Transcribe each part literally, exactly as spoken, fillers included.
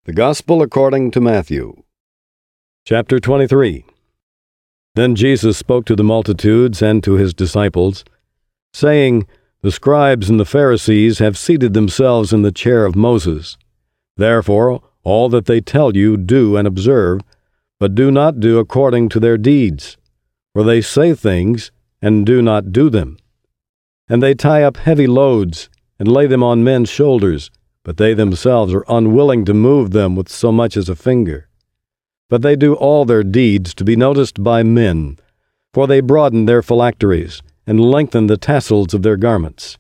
The Gospel according to Matthew. Chapter twenty-three. Then Jesus spoke to the multitudes and to his disciples, saying, The scribes and the Pharisees have seated themselves in the chair of Moses. Therefore, all that they tell you do and observe, but do not do according to their deeds. For they say things and do not do them. And they tie up heavy loads and lay them on men's shoulders, but they themselves are unwilling to move them with so much as a finger. But they do all their deeds to be noticed by men, for they broaden their phylacteries and lengthen the tassels of their garments.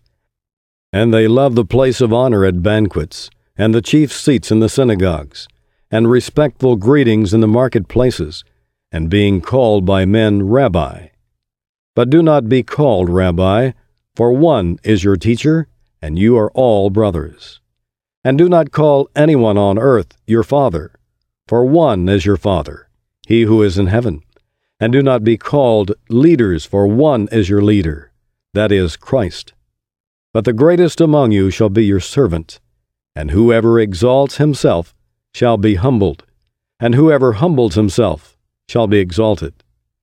And they love the place of honor at banquets, and the chief seats in the synagogues, and respectful greetings in the marketplaces, and being called by men Rabbi. But do not be called Rabbi, for one is your teacher, and you are all brothers. And do not call anyone on earth your father, for one is your Father, he who is in heaven. And do not be called leaders, for one is your leader, that is Christ. But the greatest among you shall be your servant, and whoever exalts himself shall be humbled, and whoever humbles himself shall be exalted.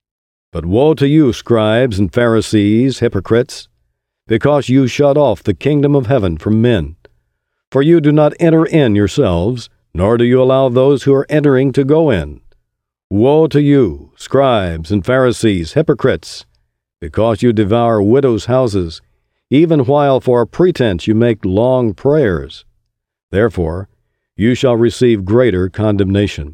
But woe to you, scribes and Pharisees, hypocrites, because you shut off the kingdom of heaven from men. For you do not enter in yourselves, nor do you allow those who are entering to go in. Woe to you, scribes and Pharisees, hypocrites, because you devour widows' houses, even while for a pretense you make long prayers. Therefore, you shall receive greater condemnation.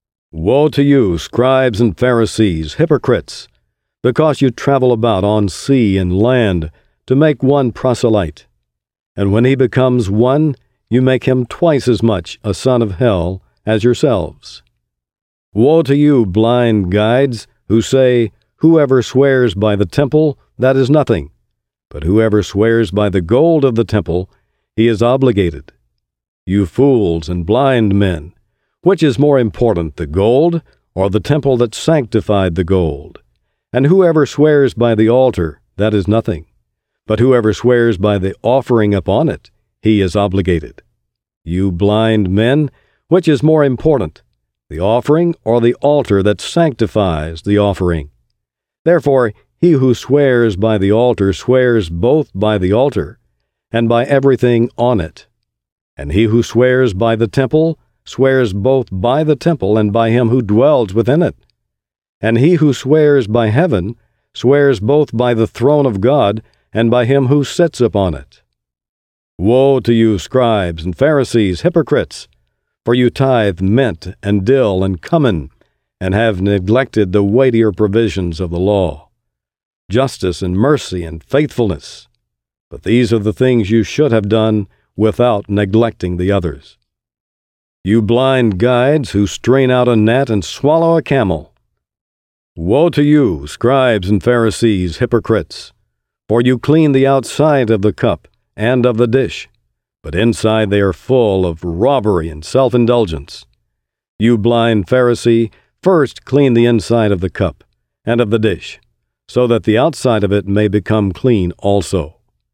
Woe to you, scribes and Pharisees, hypocrites, because you travel about on sea and land to make one proselyte. And when he becomes one, you make him twice as much a son of hell as yourselves. Woe to you, blind guides, who say, Whoever swears by the temple, that is nothing. But whoever swears by the gold of the temple, he is obligated. You fools and blind men, which is more important, the gold or the temple that sanctified the gold? And whoever swears by the altar, that is nothing. But whoever swears by the offering upon it, he is obligated. You blind men, which is more important, the offering or the altar that sanctifies the offering? Therefore, he who swears by the altar swears both by the altar and by everything on it. And he who swears by the temple swears both by the temple and by him who dwells within it. And he who swears by heaven swears both by the throne of God and by him who sits upon it. Woe to you, scribes and Pharisees, hypocrites, for you tithe mint and dill and cumin, and have neglected the weightier provisions of the law, justice and mercy and faithfulness. But these are the things you should have done without neglecting the others. You blind guides who strain out a gnat and swallow a camel. Woe to you, scribes and Pharisees, hypocrites, for you clean the outside of the cup and of the dish, but inside they are full of robbery and self-indulgence. You blind Pharisee, first clean the inside of the cup and of the dish, so that the outside of it may become clean also.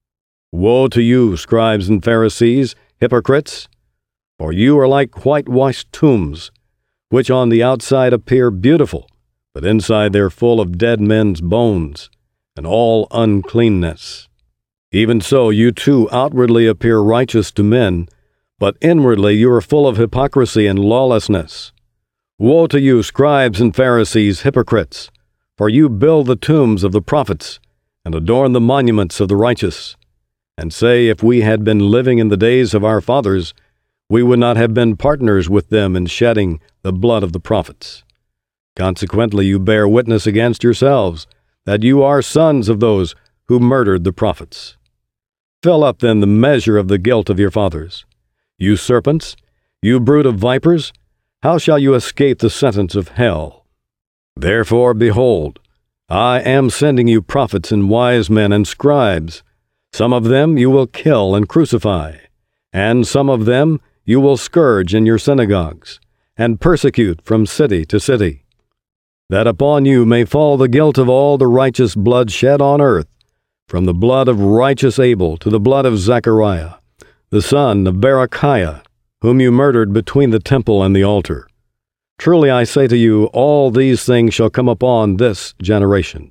Woe to you, scribes and Pharisees, hypocrites, for you are like whitewashed tombs, which on the outside appear beautiful, but inside they are full of dead men's bones, and all uncleanness. Even so, you too outwardly appear righteous to men, but inwardly you are full of hypocrisy and lawlessness. Woe to you, scribes and Pharisees, hypocrites, for you build the tombs of the prophets, and adorn the monuments of the righteous, and say, If we had been living in the days of our fathers, we would not have been partners with them in shedding the blood of the prophets. Consequently, you bear witness against yourselves that you are sons of those who murdered the prophets. Fill up then the measure of the guilt of your fathers. You serpents, you brood of vipers, how shall you escape the sentence of hell? Therefore, behold, I am sending you prophets and wise men and scribes. Some of them you will kill and crucify, and some of them you will scourge in your synagogues, and persecute from city to city, that upon you may fall the guilt of all the righteous blood shed on earth, from the blood of righteous Abel to the blood of Zechariah, the son of Berechiah, whom you murdered between the temple and the altar. Truly I say to you, all these things shall come upon this generation.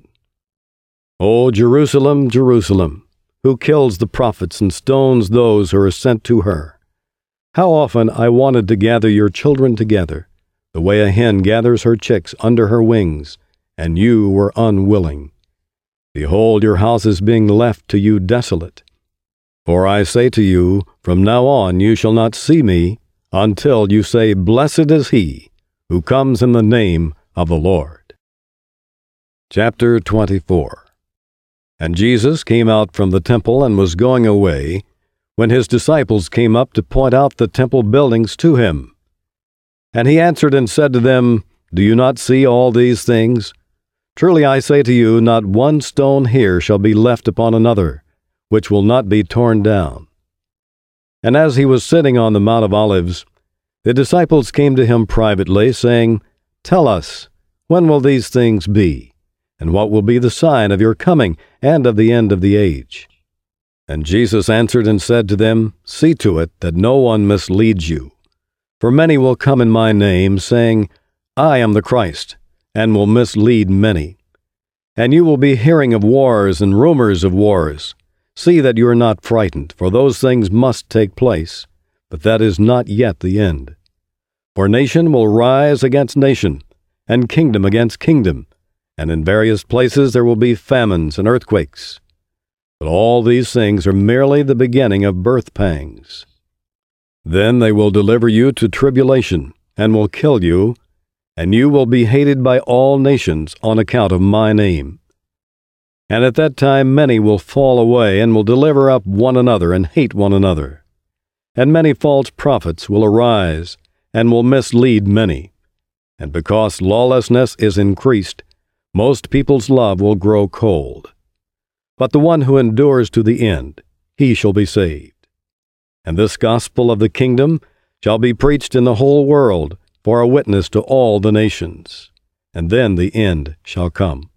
O Jerusalem, Jerusalem, who kills the prophets and stones those who are sent to her. How often I wanted to gather your children together, the way a hen gathers her chicks under her wings, and you were unwilling. Behold, your house is being left to you desolate. For I say to you, from now on you shall not see me, until you say, Blessed is he who comes in the name of the Lord. Chapter twenty-four. And Jesus came out from the temple and was going away, when his disciples came up to point out the temple buildings to him. And he answered and said to them, Do you not see all these things? Truly I say to you, not one stone here shall be left upon another, which will not be torn down. And as he was sitting on the Mount of Olives, the disciples came to him privately, saying, Tell us, when will these things be? And what will be the sign of your coming and of the end of the age? And Jesus answered and said to them, See to it that no one misleads you. For many will come in my name, saying, I am the Christ, and will mislead many. And you will be hearing of wars and rumors of wars. See that you are not frightened, for those things must take place, but that is not yet the end. For nation will rise against nation, and kingdom against kingdom, and in various places there will be famines and earthquakes. But all these things are merely the beginning of birth pangs. Then they will deliver you to tribulation, and will kill you, and you will be hated by all nations on account of my name. And at that time many will fall away, and will deliver up one another, and hate one another. And many false prophets will arise, and will mislead many. And because lawlessness is increased, most people's love will grow cold. But the one who endures to the end, he shall be saved. And this gospel of the kingdom shall be preached in the whole world, for a witness to all the nations, and then the end shall come.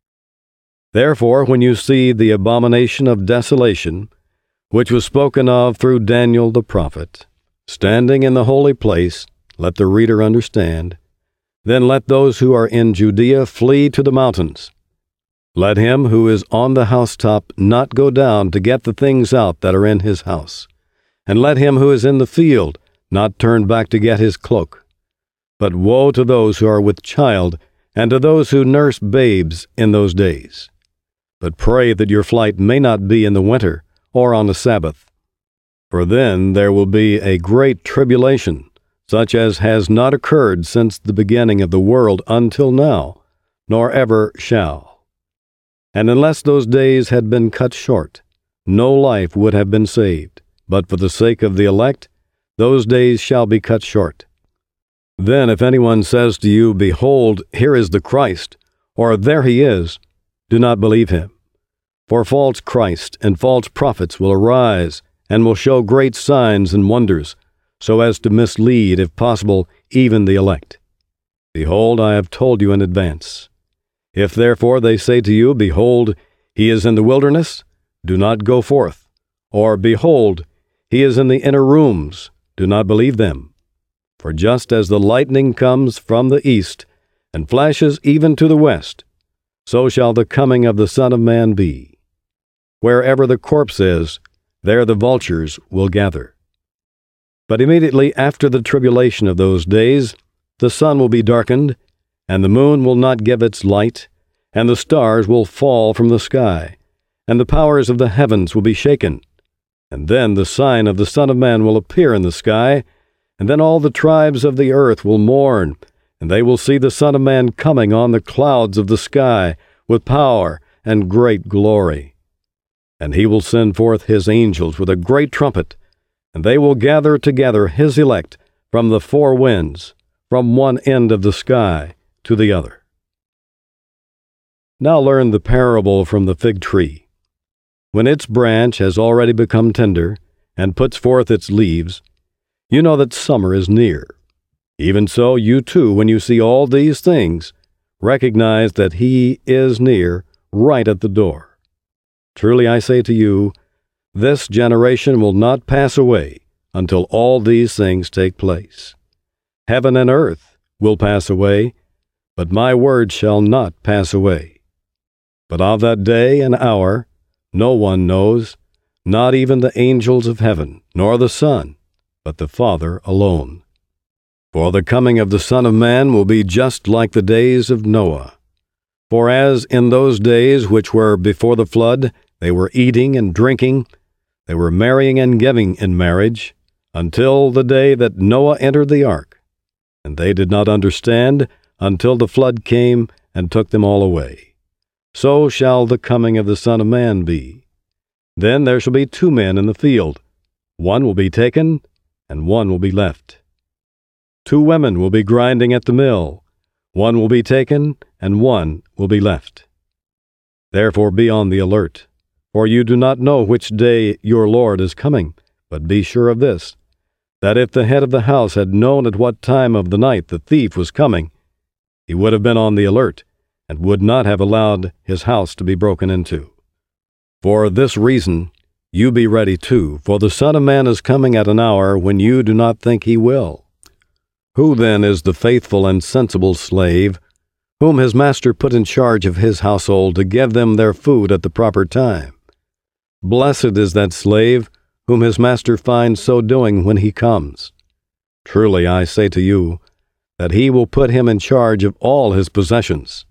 Therefore, when you see the abomination of desolation, which was spoken of through Daniel the prophet, standing in the holy place, let the reader understand, then let those who are in Judea flee to the mountains. Let him who is on the housetop not go down to get the things out that are in his house, and let him who is in the field not turn back to get his cloak. But woe to those who are with child, and to those who nurse babes in those days. But pray that your flight may not be in the winter, or on the Sabbath. For then there will be a great tribulation, such as has not occurred since the beginning of the world until now, nor ever shall. And unless those days had been cut short, no life would have been saved. But for the sake of the elect, those days shall be cut short. Then if anyone says to you, Behold, here is the Christ, or there he is, do not believe him. For false Christ and false prophets will arise, and will show great signs and wonders, so as to mislead, if possible, even the elect. Behold, I have told you in advance. If therefore they say to you, Behold, he is in the wilderness, do not go forth. Or, Behold, he is in the inner rooms, do not believe them. For just as the lightning comes from the east, and flashes even to the west, so shall the coming of the Son of Man be. Wherever the corpse is, there the vultures will gather. But immediately after the tribulation of those days, the sun will be darkened, and the moon will not give its light, and the stars will fall from the sky, and the powers of the heavens will be shaken. And then the sign of the Son of Man will appear in the sky, and then all the tribes of the earth will mourn, and they will see the Son of Man coming on the clouds of the sky with power and great glory. And he will send forth his angels with a great trumpet, and they will gather together his elect from the four winds, from one end of the sky to the other. Now learn the parable from the fig tree. When its branch has already become tender, and puts forth its leaves, you know that summer is near. Even so, you too, when you see all these things, recognize that he is near, right at the door. Truly I say to you, this generation will not pass away until all these things take place. Heaven and earth will pass away, but my word shall not pass away. But of that day and hour no one knows, not even the angels of heaven, nor the Son, but the Father alone. For the coming of the Son of Man will be just like the days of Noah. For as in those days which were before the flood, they were eating and drinking, they were marrying and giving in marriage, until the day that Noah entered the ark. And they did not understand until the flood came and took them all away. So shall the coming of the Son of Man be. Then there shall be two men in the field. One will be taken, and one will be left. Two women will be grinding at the mill. One will be taken, and one will be left. Therefore be on the alert, for you do not know which day your Lord is coming. But be sure of this, that if the head of the house had known at what time of the night the thief was coming, he would have been on the alert, and would not have allowed his house to be broken into. For this reason, you be ready too, for the Son of Man is coming at an hour when you do not think he will. Who then is the faithful and sensible slave, whom his master put in charge of his household to give them their food at the proper time? Blessed is that slave, whom his master finds so doing when he comes. Truly I say to you, that he will put him in charge of all his possessions.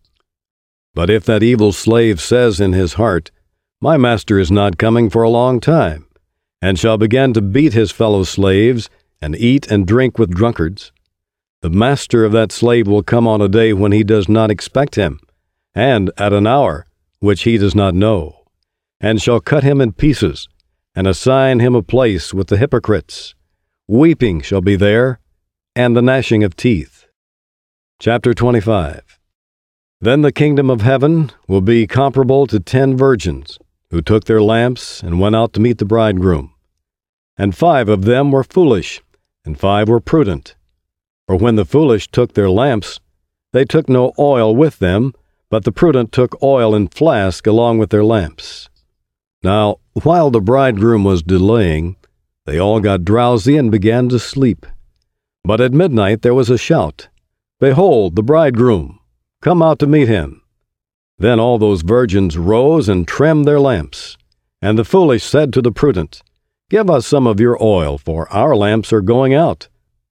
But if that evil slave says in his heart, My master is not coming for a long time, and shall begin to beat his fellow slaves, and eat and drink with drunkards, the master of that slave will come on a day when he does not expect him, and at an hour which he does not know, and shall cut him in pieces, and assign him a place with the hypocrites. Weeping shall be there, and the gnashing of teeth. Chapter twenty-five. Then the kingdom of heaven will be comparable to ten virgins, who took their lamps and went out to meet the bridegroom. And five of them were foolish, and five were prudent. For when the foolish took their lamps, they took no oil with them, but the prudent took oil in flask along with their lamps. Now, while the bridegroom was delaying, they all got drowsy and began to sleep. But at midnight there was a shout, Behold, the bridegroom! Come out to meet him. Then all those virgins rose and trimmed their lamps. And the foolish said to the prudent, Give us some of your oil, for our lamps are going out.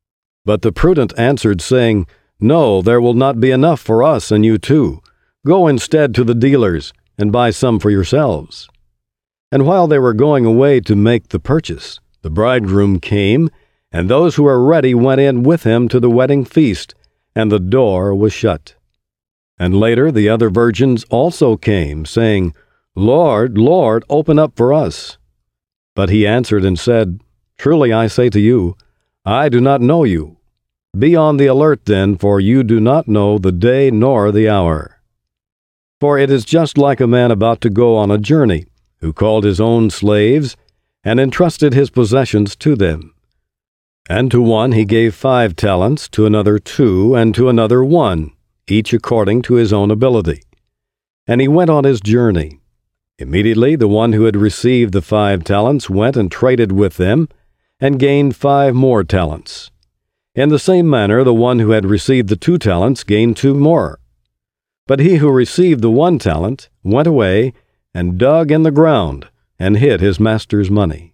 But the prudent answered, saying, No, there will not be enough for us and you too. Go instead to the dealers, and buy some for yourselves. And while they were going away to make the purchase, the bridegroom came, and those who were ready went in with him to the wedding feast, and the door was shut. And later the other virgins also came, saying, Lord, Lord, open up for us. But he answered and said, Truly I say to you, I do not know you. Be on the alert then, for you do not know the day nor the hour. For it is just like a man about to go on a journey, who called his own slaves, and entrusted his possessions to them. And to one he gave five talents, to another two, and to another one, each according to his own ability. And he went on his journey. Immediately the one who had received the five talents went and traded with them, and gained five more talents. In the same manner the one who had received the two talents gained two more. But he who received the one talent went away, and dug in the ground, and hid his master's money.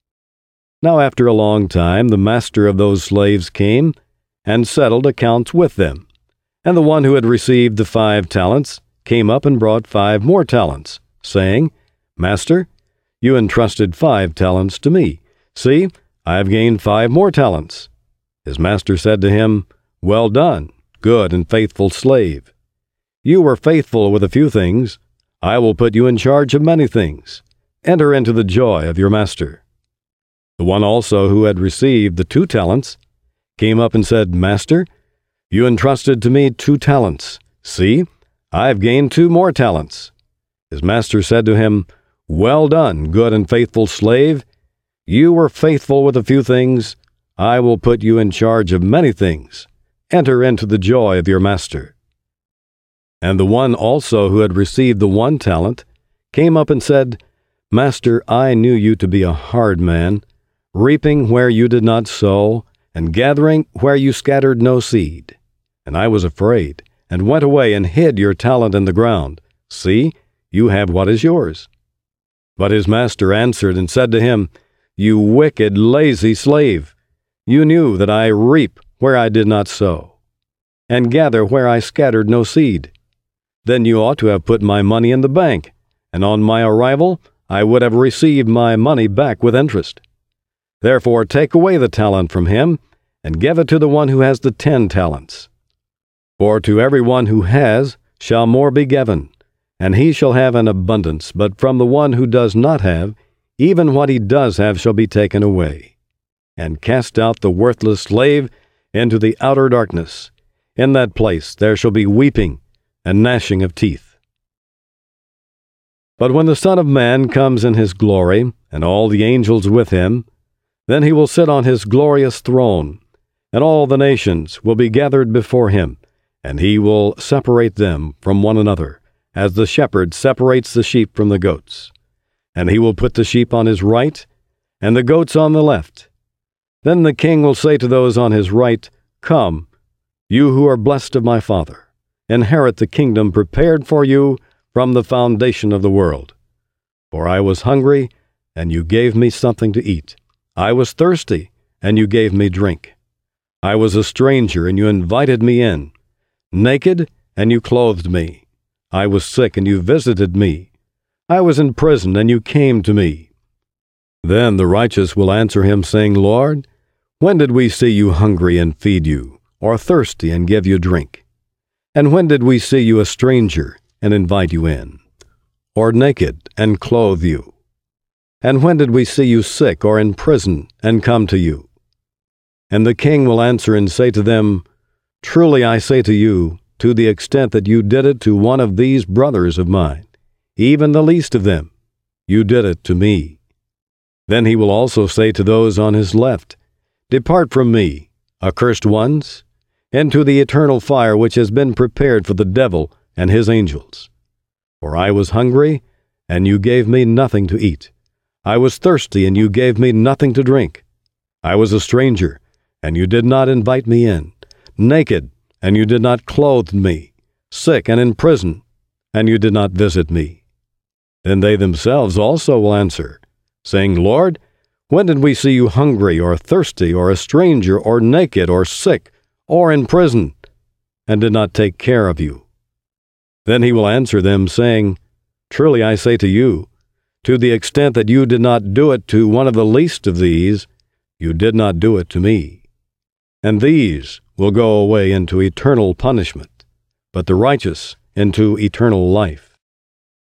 Now after a long time the master of those slaves came, and settled accounts with them. And the one who had received the five talents came up and brought five more talents, saying, Master, you entrusted five talents to me. See, I have gained five more talents. His master said to him, Well done, good and faithful slave. You were faithful with a few things. I will put you in charge of many things. Enter into the joy of your master. The one also who had received the two talents came up and said, Master, you entrusted to me two talents. See, I have gained two more talents. His master said to him, Well done, good and faithful slave. You were faithful with a few things. I will put you in charge of many things. Enter into the joy of your master. And the one also who had received the one talent came up and said, Master, I knew you to be a hard man, reaping where you did not sow, and gathering where you scattered no seed. And I was afraid, and went away and hid your talent in the ground. See, you have what is yours. But his master answered and said to him, You wicked, lazy slave, you knew that I reap where I did not sow, and gather where I scattered no seed. Then you ought to have put my money in the bank, and on my arrival I would have received my money back with interest. Therefore take away the talent from him, and give it to the one who has the ten talents. For to every one who has shall more be given, and he shall have an abundance, but from the one who does not have, even what he does have shall be taken away. And cast out the worthless slave into the outer darkness. In that place there shall be weeping and gnashing of teeth. But when the Son of Man comes in his glory, and all the angels with him, then he will sit on his glorious throne, and all the nations will be gathered before him, and he will separate them from one another, as the shepherd separates the sheep from the goats. And he will put the sheep on his right, and the goats on the left. Then the king will say to those on his right, Come, you who are blessed of my Father, inherit the kingdom prepared for you from the foundation of the world. For I was hungry, and you gave me something to eat. I was thirsty, and you gave me drink. I was a stranger, and you invited me in. Naked, and you clothed me. I was sick, and you visited me. I was in prison, and you came to me. Then the righteous will answer him, saying, Lord, when did we see you hungry and feed you, or thirsty and give you drink? And when did we see you a stranger and invite you in, or naked and clothe you? And when did we see you sick or in prison and come to you? And the king will answer and say to them, Truly I say to you, to the extent that you did it to one of these brothers of mine, even the least of them, you did it to me. Then he will also say to those on his left, Depart from me, accursed ones, into the eternal fire which has been prepared for the devil and his angels. For I was hungry, and you gave me nothing to eat. I was thirsty, and you gave me nothing to drink. I was a stranger, and you did not invite me in. Naked, and you did not clothe me. Sick and in prison, and you did not visit me. Then they themselves also will answer, saying, Lord, when did we see you hungry, or thirsty, or a stranger, or naked, or sick, or in prison, and did not take care of you? Then he will answer them, saying, Truly I say to you, to the extent that you did not do it to one of the least of these, you did not do it to me. And these will go away into eternal punishment, but the righteous into eternal life.